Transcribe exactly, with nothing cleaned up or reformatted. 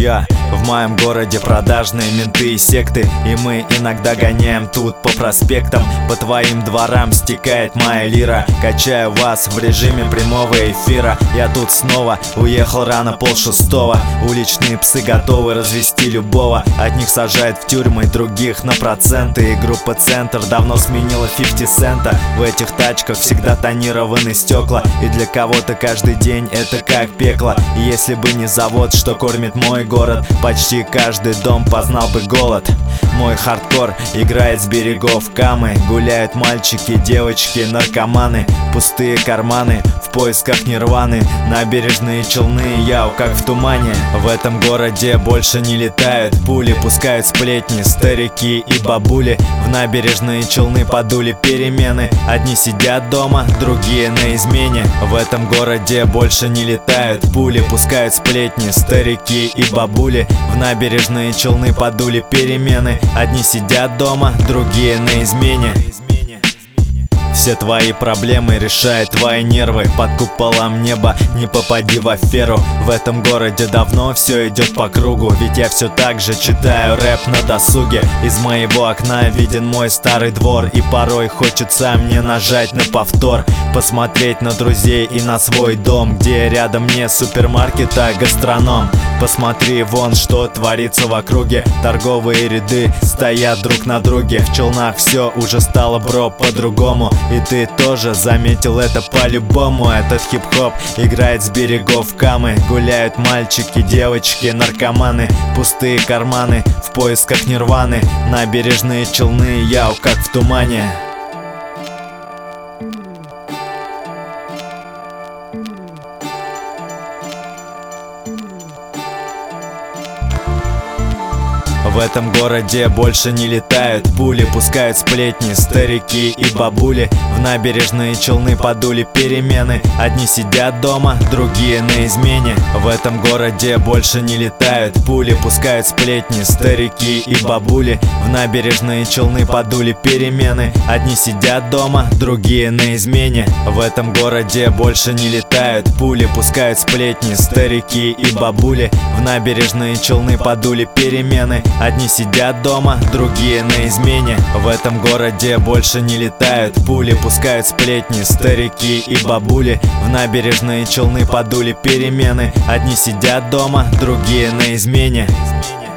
друзья. В моем городе продажные менты и секты, и мы иногда гоняем тут по проспектам. По твоим дворам стекает моя лира. Качаю вас в режиме прямого эфира. Я тут снова уехал рано полшестого. Уличные псы готовы развести любого. Одних сажают в тюрьмы, других на проценты. И группа «Центр» давно сменила пятьдесят цента. В этих тачках всегда тонированы стекла, и для кого-то каждый день это как пекло. И если бы не завод, что кормит мой город, почти каждый дом познал бы голод. Мой хардкор играет с берегов Камы. Гуляют мальчики, девочки, наркоманы. Пустые карманы в поисках нирваны. Набережные Челны, яу, как в тумане. В этом городе больше не летают пули. Пускают сплетни старики и бабули. В набережные Челны подули перемены. Одни сидят дома, другие на измене. В этом городе больше не летают пули. Пускают сплетни старики и бабули. В набережные Челны подули перемены. Одни сидят дома, другие на измене. Все твои проблемы решает твои нервы. Под куполом неба не попади в аферу. В этом городе давно все идет по кругу. Ведь я все так же читаю рэп на досуге. Из моего окна виден мой старый двор. И порой хочется мне нажать на повтор. Посмотреть на друзей и на свой дом, где рядом не супермаркет, а гастроном. Посмотри вон, что творится в округе. Торговые ряды стоят друг на друге. В Челнах все уже стало, бро, по-другому. И ты тоже заметил это по-любому. Этот хип-хоп играет с берегов Камы. Гуляют мальчики, девочки, наркоманы. Пустые карманы в поисках нирваны. Набережные Челны, яу, как в тумане. В этом городе больше не летают пули. Пускают сплетни старики и бабули. В набережные Челны подули перемены. Одни сидят дома, другие на измене. В этом городе больше не летают пули. Пускают сплетни старики и бабули. В набережные Челны подули перемены. Одни сидят дома, другие на измене. В этом городе больше не летают пули. Пускают сплетни старики и бабули. В набережные Челны подули перемены. Одни сидят дома, другие на измене. В этом городе больше не летают пули. Пускают сплетни старики и бабули. В набережные Челны подули перемены. Одни сидят дома, другие на измене.